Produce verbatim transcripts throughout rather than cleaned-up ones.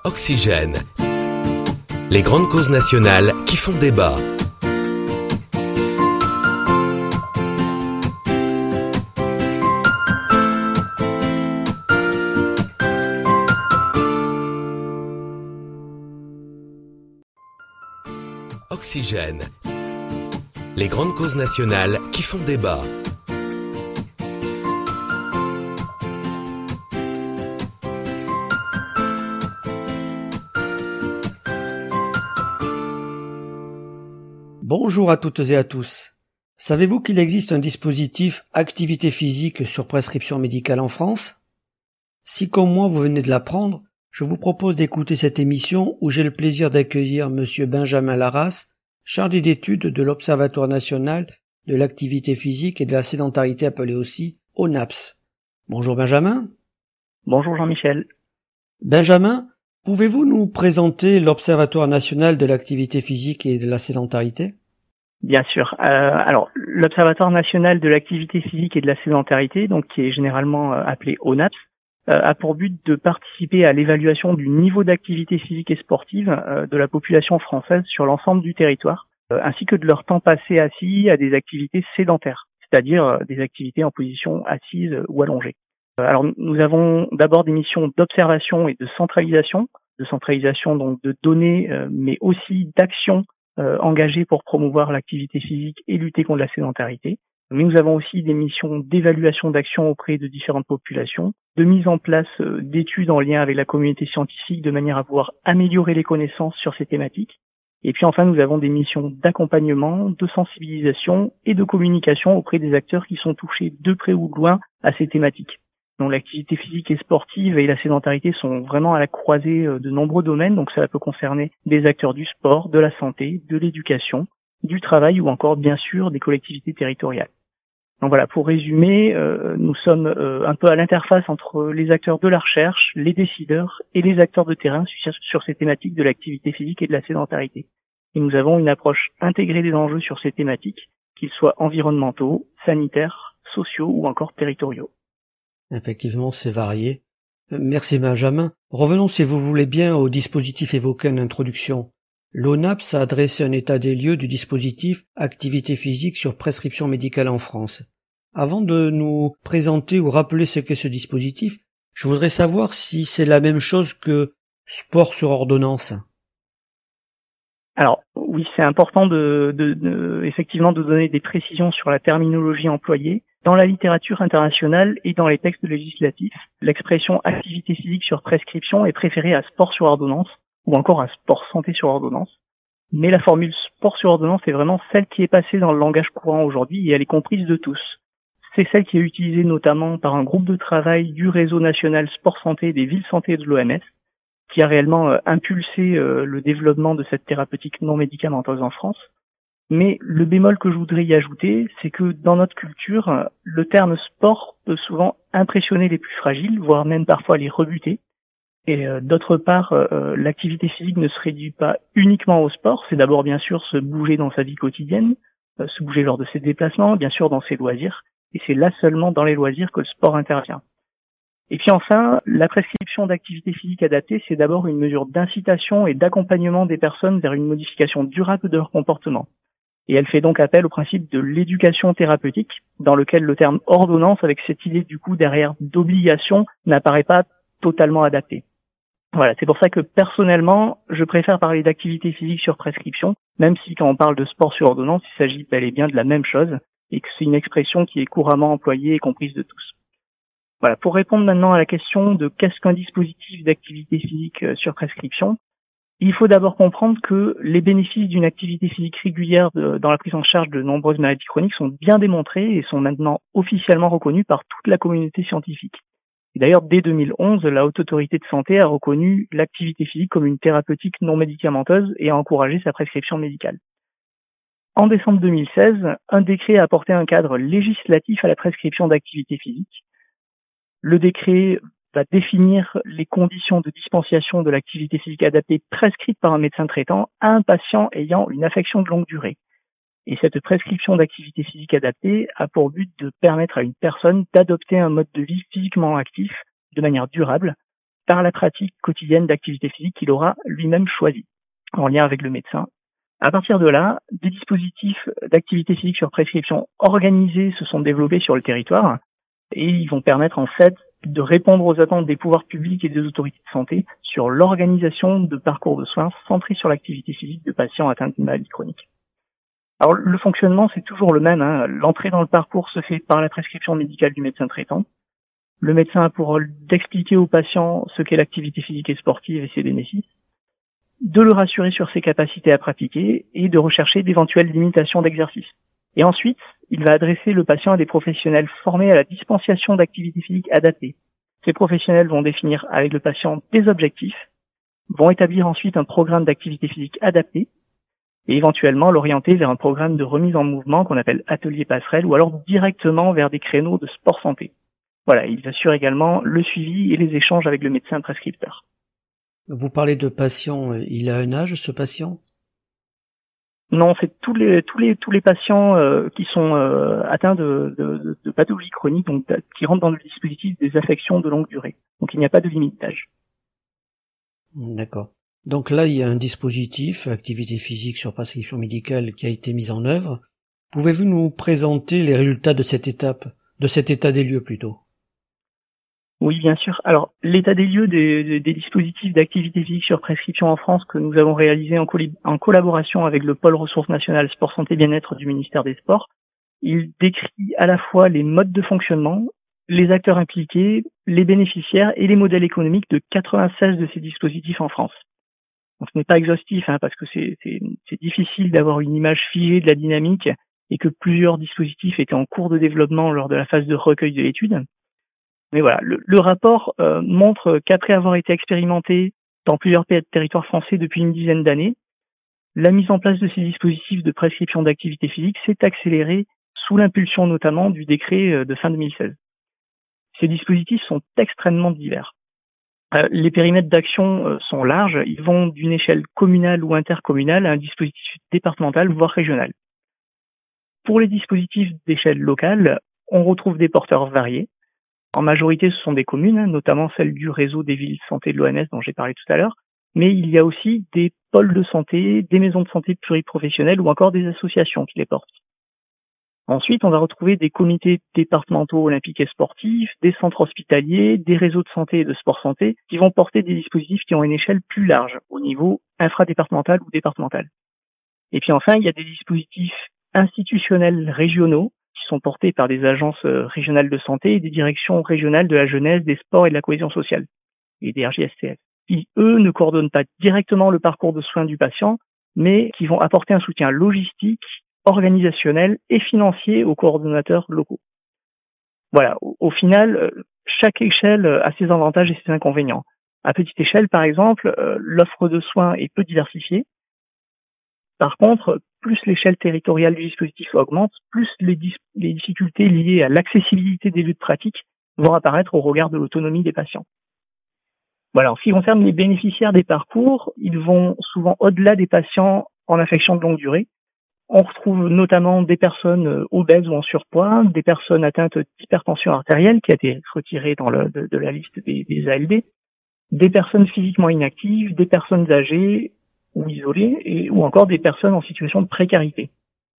Oxygène. Les grandes causes nationales qui font débat. Oxygène. Les grandes causes nationales qui font débat. Bonjour à toutes et à tous. Savez-vous qu'il existe un dispositif activité physique sur prescription médicale en France ? Si comme moi vous venez de l'apprendre, je vous propose d'écouter cette émission où j'ai le plaisir d'accueillir Monsieur Benjamin Larras, chargé d'études de l'Observatoire national de l'activité physique et de la sédentarité, appelé aussi ONAPS. Bonjour Benjamin. Bonjour Jean-Michel. Benjamin, pouvez-vous nous présenter l'Observatoire national de l'activité physique et de la sédentarité ? Bien sûr. Euh, alors, l'Observatoire national de l'activité physique et de la sédentarité, donc qui est généralement euh, appelé ONAPS, euh, a pour but de participer à l'évaluation du niveau d'activité physique et sportive euh, de la population française sur l'ensemble du territoire, euh, ainsi que de leur temps passé assis à des activités sédentaires, c'est-à-dire euh, des activités en position assise ou allongée. Euh, alors, nous avons d'abord des missions d'observation et de centralisation, de centralisation donc de données, euh, mais aussi d'actions Euh, engagés pour promouvoir l'activité physique et lutter contre la sédentarité. Mais nous avons aussi des missions d'évaluation d'action auprès de différentes populations, de mise en place euh, d'études en lien avec la communauté scientifique de manière à pouvoir améliorer les connaissances sur ces thématiques. Et puis enfin, nous avons des missions d'accompagnement, de sensibilisation et de communication auprès des acteurs qui sont touchés de près ou de loin à ces thématiques. Donc l'activité physique et sportive et la sédentarité sont vraiment à la croisée de nombreux domaines, donc ça peut concerner des acteurs du sport, de la santé, de l'éducation, du travail ou encore bien sûr des collectivités territoriales. Donc voilà, pour résumer, euh, nous sommes euh, un peu à l'interface entre les acteurs de la recherche, les décideurs et les acteurs de terrain sur, sur ces thématiques de l'activité physique et de la sédentarité. Et nous avons une approche intégrée des enjeux sur ces thématiques, qu'ils soient environnementaux, sanitaires, sociaux ou encore territoriaux. Effectivement, c'est varié. Merci Benjamin. Revenons, si vous voulez bien, au dispositif évoqué en introduction. L'ONAPS a dressé un état des lieux du dispositif activité physique sur prescription médicale en France. Avant de nous présenter ou rappeler ce qu'est ce dispositif, je voudrais savoir si c'est la même chose que sport sur ordonnance. Alors oui, c'est important de, de, de effectivement de donner des précisions sur la terminologie employée. Dans la littérature internationale et dans les textes législatifs, l'expression activité physique sur prescription est préférée à sport sur ordonnance ou encore à sport santé sur ordonnance. Mais la formule sport sur ordonnance est vraiment celle qui est passée dans le langage courant aujourd'hui et elle est comprise de tous. C'est celle qui est utilisée notamment par un groupe de travail du réseau national sport santé des villes santé de l'O M S qui a réellement euh, impulsé euh, le développement de cette thérapeutique non médicamenteuse en France. Mais le bémol que je voudrais y ajouter, c'est que dans notre culture, le terme sport peut souvent impressionner les plus fragiles, voire même parfois les rebuter. Et euh, d'autre part, euh, l'activité physique ne se réduit pas uniquement au sport, c'est d'abord bien sûr se bouger dans sa vie quotidienne, euh, se bouger lors de ses déplacements, bien sûr dans ses loisirs, et c'est là seulement dans les loisirs que le sport intervient. Et puis enfin, la prescription d'activité physique adaptée, c'est d'abord une mesure d'incitation et d'accompagnement des personnes vers une modification durable de leur comportement. Et elle fait donc appel au principe de l'éducation thérapeutique, dans lequel le terme ordonnance, avec cette idée du coup derrière d'obligation, n'apparaît pas totalement adapté. Voilà, c'est pour ça que personnellement, je préfère parler d'activité physique sur prescription, même si quand on parle de sport sur ordonnance, il s'agit bel et bien de la même chose, et que c'est une expression qui est couramment employée et comprise de tous. Voilà, pour répondre maintenant à la question de qu'est-ce qu'un dispositif d'activité physique sur prescription, il faut d'abord comprendre que les bénéfices d'une activité physique régulière de, dans la prise en charge de nombreuses maladies chroniques sont bien démontrés et sont maintenant officiellement reconnus par toute la communauté scientifique. Et d'ailleurs, dès deux mille onze, la Haute Autorité de Santé a reconnu l'activité physique comme une thérapeutique non médicamenteuse et a encouragé sa prescription médicale. En décembre deux mille seize, un décret a apporté un cadre législatif à la prescription d'activité physique. Le décret va définir les conditions de dispensation de l'activité physique adaptée prescrite par un médecin traitant à un patient ayant une affection de longue durée. Et cette prescription d'activité physique adaptée a pour but de permettre à une personne d'adopter un mode de vie physiquement actif de manière durable, par la pratique quotidienne d'activité physique qu'il aura lui-même choisie, en lien avec le médecin. À partir de là, des dispositifs d'activité physique sur prescription organisés se sont développés sur le territoire et ils vont permettre en fait de répondre aux attentes des pouvoirs publics et des autorités de santé sur l'organisation de parcours de soins centrés sur l'activité physique de patients atteints d'une maladie chronique. Alors le fonctionnement c'est toujours le même, hein. L'entrée dans le parcours se fait par la prescription médicale du médecin traitant. Le médecin a pour rôle d'expliquer au patient ce qu'est l'activité physique et sportive et ses bénéfices, de le rassurer sur ses capacités à pratiquer et de rechercher d'éventuelles limitations d'exercice. Et ensuite, il va adresser le patient à des professionnels formés à la dispensation d'activités physiques adaptées. Ces professionnels vont définir avec le patient des objectifs, vont établir ensuite un programme d'activité physique adapté et éventuellement l'orienter vers un programme de remise en mouvement qu'on appelle atelier passerelle ou alors directement vers des créneaux de sport santé. Voilà, ils assurent également le suivi et les échanges avec le médecin prescripteur. Vous parlez de patient, il a un âge ce patient ? Non, c'est tous les tous les tous les patients euh, qui sont euh, atteints de, de, de pathologies chroniques, donc qui rentrent dans le dispositif des affections de longue durée. Donc il n'y a pas de limite d'âge. D'accord. Donc là, il y a un dispositif, activité physique sur prescription médicale, qui a été mis en œuvre. Pouvez-vous nous présenter les résultats de cette étape, de cet état des lieux plutôt ? Oui, bien sûr. Alors, l'état des lieux des, des, des dispositifs d'activité physique sur prescription en France que nous avons réalisé en, coll- en collaboration avec le pôle ressources nationales sport santé bien-être du ministère des Sports, il décrit à la fois les modes de fonctionnement, les acteurs impliqués, les bénéficiaires et les modèles économiques de quatre-vingt-seize de ces dispositifs en France. Donc, ce n'est pas exhaustif, hein, parce que c'est, c'est, c'est difficile d'avoir une image figée de la dynamique et que plusieurs dispositifs étaient en cours de développement lors de la phase de recueil de l'étude. Mais voilà, le, le rapport euh, montre qu'après avoir été expérimenté dans plusieurs pays de territoire français depuis une dizaine d'années, la mise en place de ces dispositifs de prescription d'activité physique s'est accélérée sous l'impulsion notamment du décret de fin deux mille seize. Ces dispositifs sont extrêmement divers. Euh, les périmètres d'action euh, sont larges, ils vont d'une échelle communale ou intercommunale à un dispositif départemental, voire régional. Pour les dispositifs d'échelle locale, on retrouve des porteurs variés. En majorité, ce sont des communes, notamment celles du réseau des villes santé de l'O M S dont j'ai parlé tout à l'heure, mais il y a aussi des pôles de santé, des maisons de santé pluriprofessionnelles ou encore des associations qui les portent. Ensuite, on va retrouver des comités départementaux olympiques et sportifs, des centres hospitaliers, des réseaux de santé et de sport santé qui vont porter des dispositifs qui ont une échelle plus large au niveau infradépartemental ou départemental. Et puis enfin, il y a des dispositifs institutionnels régionaux qui sont portés par des agences régionales de santé et des directions régionales de la jeunesse, des sports et de la cohésion sociale, et des R J S C F, qui, eux, ne coordonnent pas directement le parcours de soins du patient, mais qui vont apporter un soutien logistique, organisationnel et financier aux coordonnateurs locaux. Voilà, au, au final, chaque échelle a ses avantages et ses inconvénients. À petite échelle, par exemple, l'offre de soins est peu diversifiée. Par contre, plus l'échelle territoriale du dispositif augmente, plus les, dis- les difficultés liées à l'accessibilité des lieux de pratique vont apparaître au regard de l'autonomie des patients. Voilà, en ce qui concerne les bénéficiaires des parcours, ils vont souvent au-delà des patients en affection de longue durée. On retrouve notamment des personnes obèses ou en surpoids, des personnes atteintes d'hypertension artérielle qui a été retirée dans le, de, de la liste des, des A L D, des personnes physiquement inactives, des personnes âgées ou isolées, et, ou encore des personnes en situation de précarité.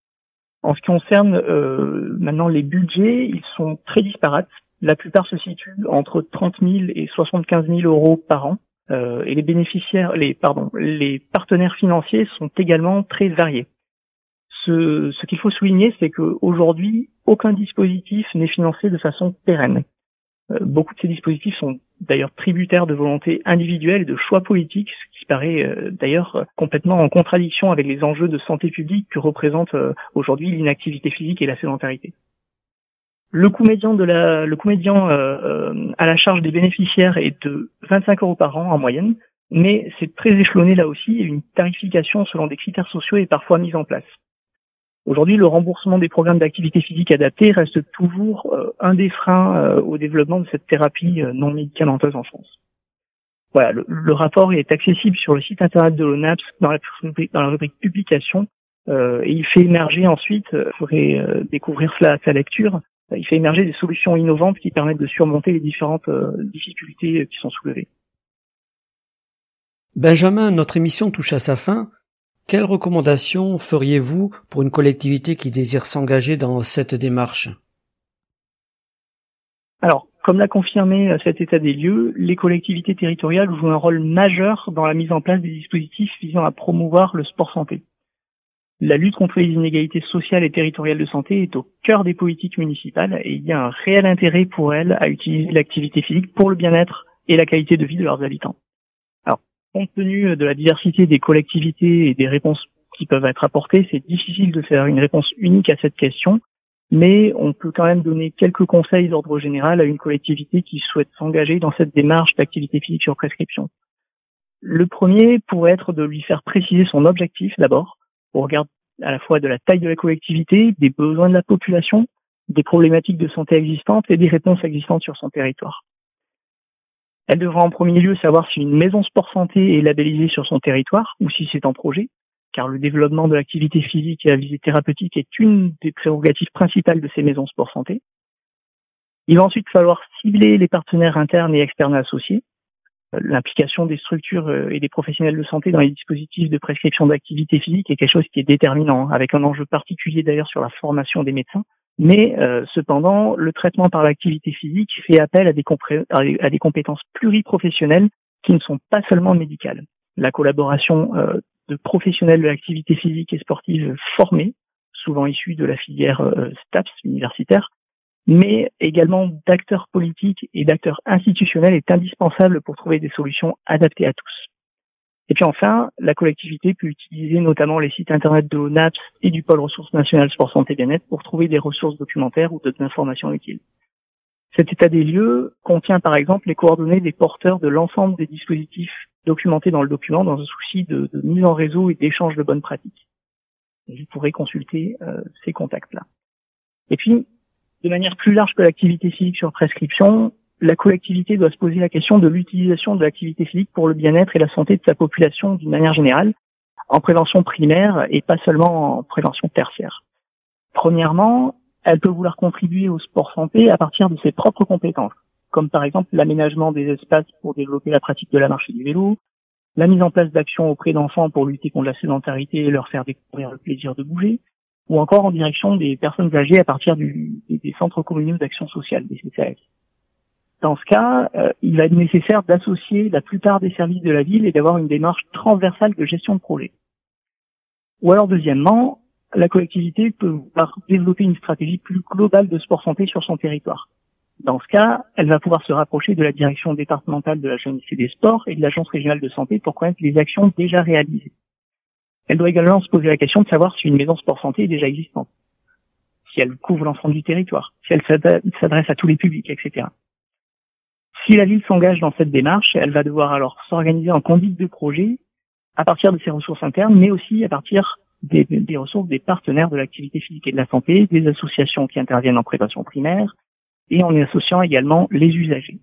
En ce qui concerne euh, maintenant les budgets, ils sont très disparates. La plupart se situent entre trente mille et soixante-quinze mille euros par an, euh, et les bénéficiaires, les pardon, les partenaires financiers sont également très variés. Ce, ce qu'il faut souligner, c'est qu'aujourd'hui, aucun dispositif n'est financé de façon pérenne. Euh, beaucoup de ces dispositifs sont d'ailleurs tributaires de volontés individuelles et de choix politiques, ce qui paraît euh, d'ailleurs complètement en contradiction avec les enjeux de santé publique que représentent euh, aujourd'hui l'inactivité physique et la sédentarité. Le coût médian de la, le coût médian euh, euh, à la charge des bénéficiaires est de vingt-cinq euros par an en moyenne, mais c'est très échelonné là aussi et une tarification selon des critères sociaux est parfois mise en place. Aujourd'hui, le remboursement des programmes d'activité physique adaptés reste toujours euh, un des freins euh, au développement de cette thérapie euh, non médicamenteuse en France. Voilà, le, le rapport est accessible sur le site internet de l'O N A P S dans la, dans la rubrique publication euh, et il fait émerger ensuite, il euh, faudrait euh, découvrir cela à sa lecture, il fait émerger des solutions innovantes qui permettent de surmonter les différentes euh, difficultés qui sont soulevées. Benjamin, notre émission touche à sa fin. Quelles recommandations feriez-vous pour une collectivité qui désire s'engager dans cette démarche ? Alors, comme l'a confirmé cet état des lieux, les collectivités territoriales jouent un rôle majeur dans la mise en place des dispositifs visant à promouvoir le sport santé. La lutte contre les inégalités sociales et territoriales de santé est au cœur des politiques municipales et il y a un réel intérêt pour elles à utiliser l'activité physique pour le bien-être et la qualité de vie de leurs habitants. Alors, compte tenu de la diversité des collectivités et des réponses qui peuvent être apportées, c'est difficile de faire une réponse unique à cette question, mais on peut quand même donner quelques conseils d'ordre général à une collectivité qui souhaite s'engager dans cette démarche d'activité physique sur prescription. Le premier pourrait être de lui faire préciser son objectif d'abord, au regard à la fois de la taille de la collectivité, des besoins de la population, des problématiques de santé existantes et des réponses existantes sur son territoire. Elle devra en premier lieu savoir si une maison sport santé est labellisée sur son territoire ou si c'est en projet, car le développement de l'activité physique et la visite thérapeutique est une des prérogatives principales de ces maisons sport santé. Il va ensuite falloir cibler les partenaires internes et externes associés. L'implication des structures et des professionnels de santé dans les dispositifs de prescription d'activité physique est quelque chose qui est déterminant, avec un enjeu particulier d'ailleurs sur la formation des médecins. Mais euh, cependant, le traitement par l'activité physique fait appel à des, compré- à des compétences pluriprofessionnelles qui ne sont pas seulement médicales. La collaboration euh, de professionnels de l'activité physique et sportive formés, souvent issus de la filière euh, STAPS universitaire, mais également d'acteurs politiques et d'acteurs institutionnels est indispensable pour trouver des solutions adaptées à tous. Et puis enfin, la collectivité peut utiliser notamment les sites internet de l'O N A P S et du Pôle ressources nationales sport santé bien-être pour trouver des ressources documentaires ou d'autres informations utiles. Cet état des lieux contient par exemple les coordonnées des porteurs de l'ensemble des dispositifs documentés dans le document dans un souci de, de mise en réseau et d'échange de bonnes pratiques. Vous pourrez consulter euh, ces contacts-là. Et puis, de manière plus large que l'activité physique sur prescription, la collectivité doit se poser la question de l'utilisation de l'activité physique pour le bien-être et la santé de sa population d'une manière générale, en prévention primaire et pas seulement en prévention tertiaire. Premièrement, elle peut vouloir contribuer au sport santé à partir de ses propres compétences, comme par exemple l'aménagement des espaces pour développer la pratique de la marche et du vélo, la mise en place d'actions auprès d'enfants pour lutter contre la sédentarité et leur faire découvrir le plaisir de bouger, ou encore en direction des personnes âgées à partir du, des centres communaux d'action sociale, des C C A S. Dans ce cas, euh, il va être nécessaire d'associer la plupart des services de la ville et d'avoir une démarche transversale de gestion de projet. Ou alors, deuxièmement, la collectivité peut vouloir développer une stratégie plus globale de sport santé sur son territoire. Dans ce cas, elle va pouvoir se rapprocher de la direction départementale de la jeunesse et des sports et de l'agence régionale de santé pour connaître les actions déjà réalisées. Elle doit également se poser la question de savoir si une maison sport santé est déjà existante, si elle couvre l'ensemble du territoire, si elle s'adresse à tous les publics, et cetera. Si la ville s'engage dans cette démarche, elle va devoir alors s'organiser en conduite de projet à partir de ses ressources internes, mais aussi à partir des, des ressources des partenaires de l'activité physique et de la santé, des associations qui interviennent en prévention primaire, et en y associant également les usagers.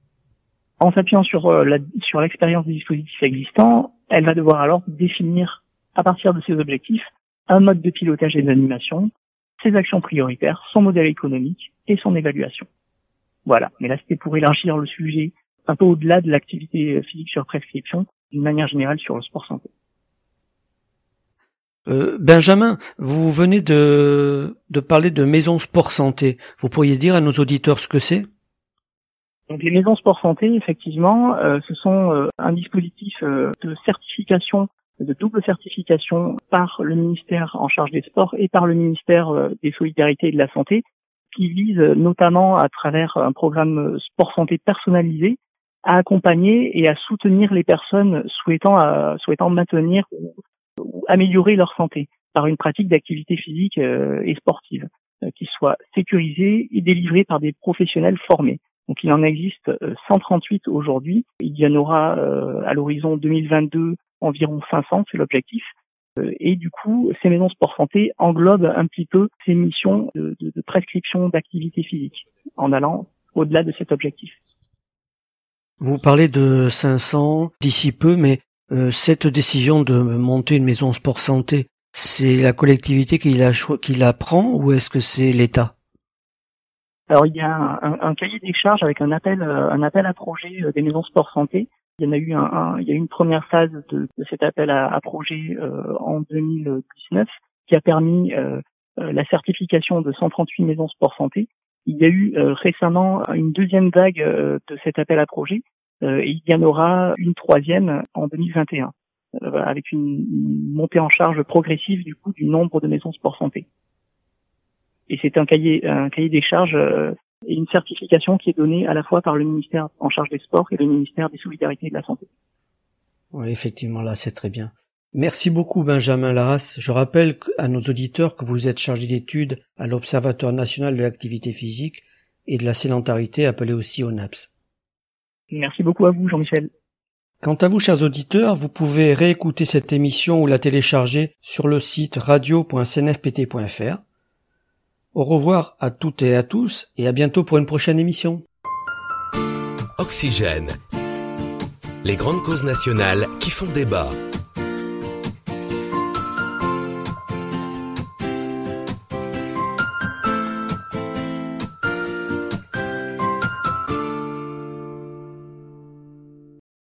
En s'appuyant sur, euh, la, sur l'expérience des dispositifs existants, elle va devoir alors définir à partir de ses objectifs, un mode de pilotage et d'animation, ses actions prioritaires, son modèle économique et son évaluation. Voilà. Mais là, c'était pour élargir le sujet un peu au-delà de l'activité physique sur prescription, d'une manière générale sur le sport santé. Euh, Benjamin, vous venez de, de parler de maisons sport santé. Vous pourriez dire à nos auditeurs ce que c'est ? Donc les maisons sport santé, effectivement, euh, ce sont euh, un dispositif euh, de certification de double certification par le ministère en charge des sports et par le ministère des Solidarités et de la Santé, qui vise notamment à travers un programme sport santé personnalisé à accompagner et à soutenir les personnes souhaitant à, souhaitant maintenir ou, ou améliorer leur santé par une pratique d'activité physique euh, et sportive euh, qui soit sécurisée et délivrée par des professionnels formés. Donc il en existe cent trente-huit aujourd'hui. Il y en aura euh, à l'horizon deux mille vingt-deux environ cinq cents, c'est l'objectif. Euh, et du coup, ces maisons sport santé englobent un petit peu ces missions de, de, de prescription d'activité physique en allant au-delà de cet objectif. Vous parlez de cinq cents d'ici peu, mais euh, cette décision de monter une maison sport santé, c'est la collectivité qui la, cho- qui la prend ou est-ce que c'est l'État ? Alors il y a un, un, un cahier des charges avec un appel, un appel à projet des maisons sport santé Il y en a eu un, un il y a eu une première phase de, de cet appel à, à projet euh, en deux mille dix-neuf qui a permis euh, euh, la certification de cent trente-huit maisons sport santé. Il y a eu euh, récemment une deuxième vague euh, de cet appel à projet euh, et il y en aura une troisième en deux mille vingt et un euh, avec une, une montée en charge progressive du coup du nombre de maisons sport santé. Et c'est un cahier un cahier des charges euh, et une certification qui est donnée à la fois par le ministère en charge des sports et le ministère des Solidarités et de la Santé. Oui, effectivement, là, c'est très bien. Merci beaucoup, Benjamin Larras. Je rappelle à nos auditeurs que vous êtes chargé d'études à l'Observatoire national de l'activité physique et de la sédentarité, appelé aussi O N A P S. Merci beaucoup à vous, Jean-Michel. Quant à vous, chers auditeurs, vous pouvez réécouter cette émission ou la télécharger sur le site radio point c n f p t point f r. Au revoir à toutes et à tous et à bientôt pour une prochaine émission. Oxygène. Les grandes causes nationales qui font débat.